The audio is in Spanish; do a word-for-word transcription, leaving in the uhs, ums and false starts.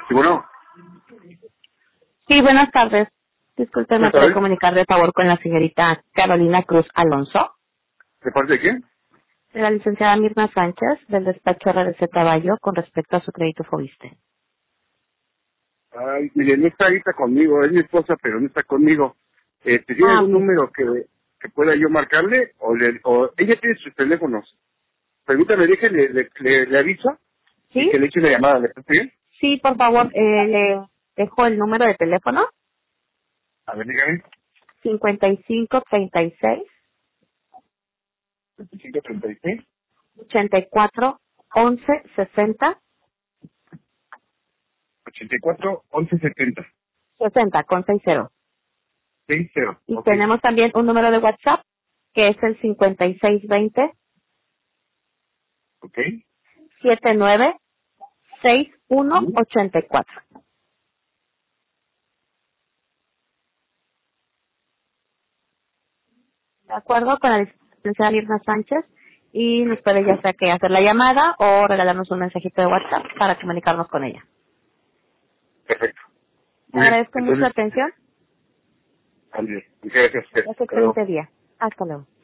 Sí, bueno. Sí, buenas tardes. Disculpe, ¿me Buenas puede tardes. comunicar de favor con la señorita Carolina Cruz Alonso? ¿De parte de quién? De la licenciada Mirna Sánchez, del despacho R D C Caballo, con respecto a su crédito Fobiste. Ay, mire, no está ahorita conmigo, es mi esposa, pero no está conmigo. Este, ¿tiene Ah, algún ok. número que, que pueda yo marcarle? O, le, o ella tiene sus teléfonos. Permítame, déjele, le, le, le aviso y ¿Sí? que le eche una llamada, ¿le parece bien? Sí, por favor, eh, le dejo el número de teléfono, A ver, dígame. cincuenta y cinco treinta y seis veinticinco treinta y seis ochenta y cuatro once sesenta ochenta y cuatro once setenta sesenta con seis cero. seis cero. Y Ok, tenemos también un número de WhatsApp, que es el cincuenta y seis veinte ok. setenta y nueve sesenta y uno Sí. ochenta y cuatro. De acuerdo con la licenciada Mirna Sánchez, y nos puede ya sea que hacer la llamada o regalarnos un mensajito de WhatsApp para comunicarnos con ella. Perfecto. Le Muy bien, agradezco mucho la entonces, atención. Andrés, muchas gracias a usted. Hace Hasta luego. excelente día. Hasta luego.